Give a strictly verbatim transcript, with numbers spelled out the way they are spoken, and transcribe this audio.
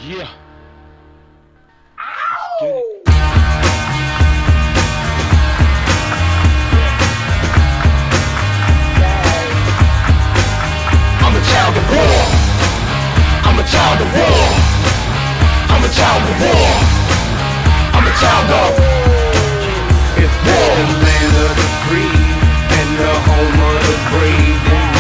Yeah. Get Ow! it. I'm a child of war. I'm a child of war. I'm a child of war. I'm a child of. If this the land of the free and the home of the brave, then